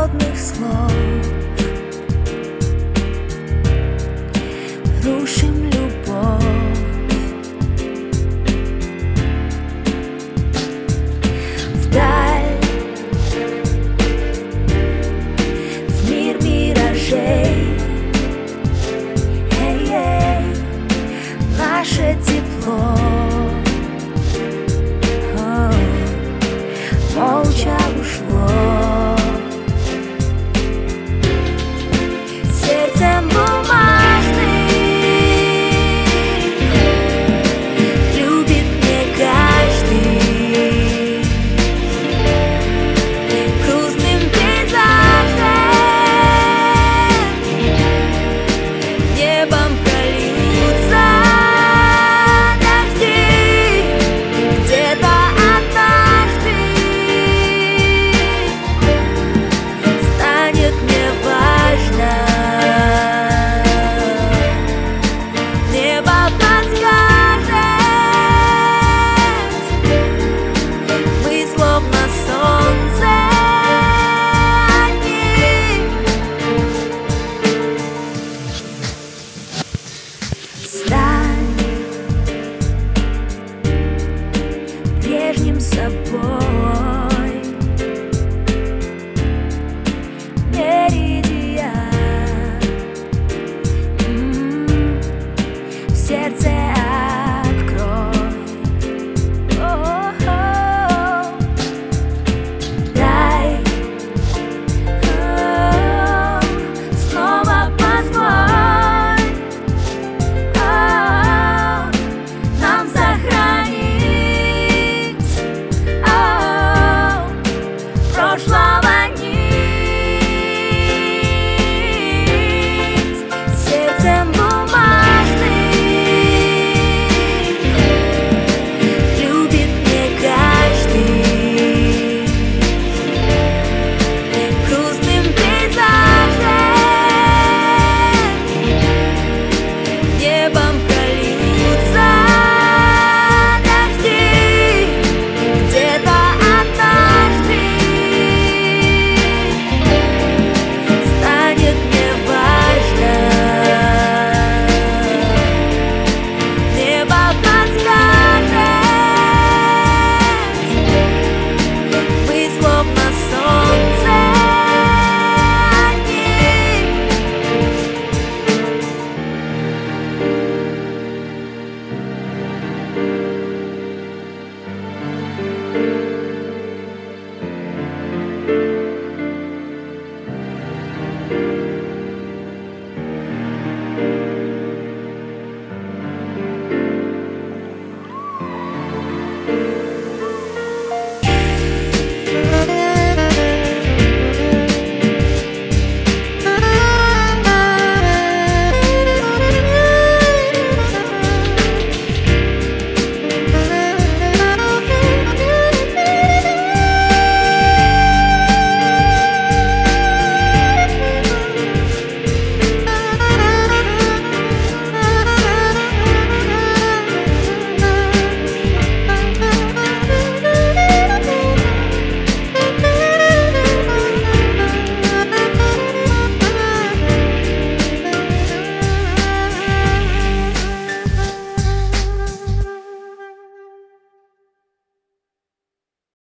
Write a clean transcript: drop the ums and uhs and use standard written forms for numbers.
холодных слов. Рушим любовь. Вдаль, в мир миражей. Эй-эй, наше тепло молча ушло. Сердцем бумажным любит не каждый. Грустным пейзажем небом прольются дожди. Где-то однажды станет мне важно. Небо подскажет, мы словно солнце одни. Стань прежним собой. Меридиан в сердце открой. Дай снова позволь нам сохранить прошлого.